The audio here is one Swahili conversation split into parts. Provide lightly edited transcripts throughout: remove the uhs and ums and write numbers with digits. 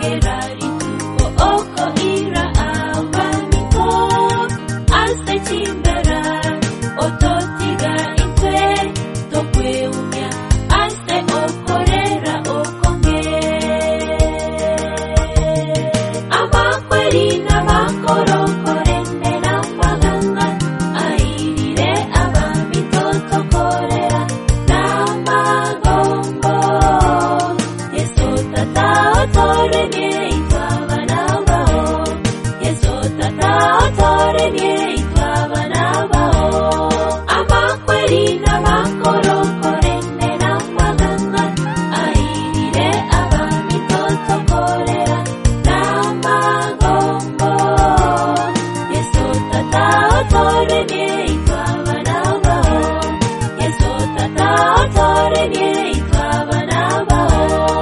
gerari tuko oko ira abamito ase chimbera ototiga itwe tokweumya ase okorera okonge amakweri n'amakorokorende n'amaganga airire abamito tokorera n'amagombo Yesu tata otoremye itwabanabaho Yesu tata otoremye itwabanabaho amakweri n'amakorokorende n'amaganga airire abamito tokorera n'amagombo Yesu tata otoremye itwabanabaho Yesu tata otoremye itwabanabaho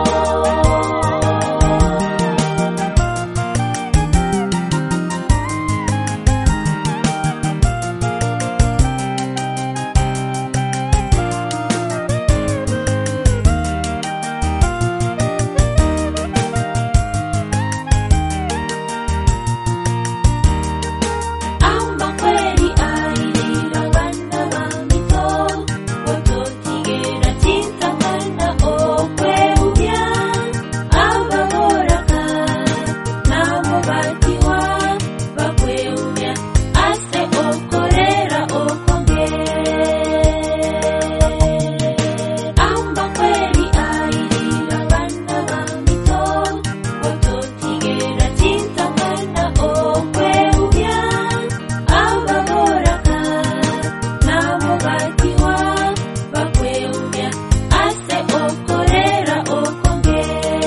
amakweri airira bana bamito ototigera tintakana okweumya ababoraka nabo batiwa bakweumya ase okorera okonge amakweri airira bana bamito ototigera tintakana okweumya ababoraka nabo batiwa bakweumya ase okorera okonge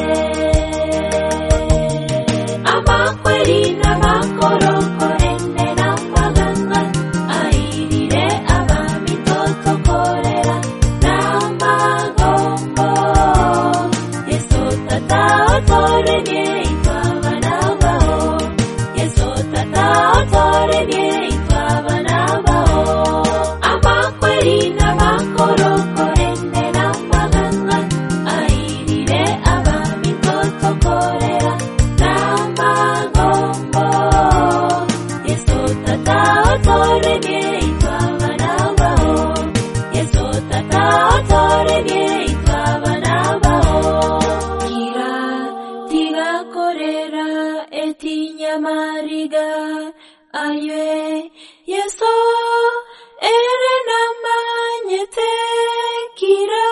amakweri n'amakorokorende n'amaganga airire abamito tokorera n'amagombo Yesu tata otoremye itwabanabaho Yesu tata otoremye itwabanabaho amakweri n'amakorokorende n'amaganga airire abamito tokorera n'amagombo Yesu tata otoremye itwabanabaho Yesu tata otoremye itwabanabaho kira tigakorera etinyamariga aywe Yesu ere namanyete kira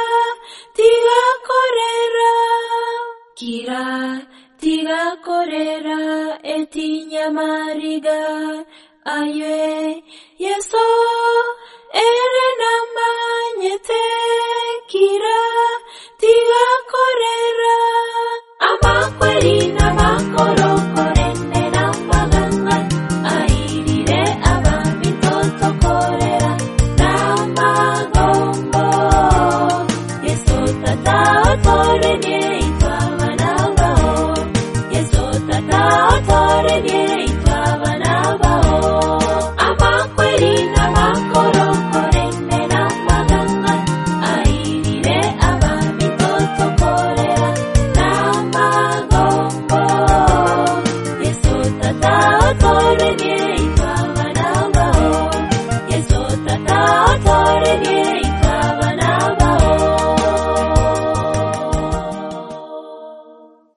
tigakorera etinyamariga aywe Yesu ere namanyete kira tigakorera amakweri n'amakorokorende n'amaganga airire abamito tokorera n'amagombo Yesu tata otoremye itwabanabaho Yesu tata otoremye itwabanabaho amakweri n'amakorokorende n'amaganga airire abamito tokorera n'amagombo Yesu tata otoremye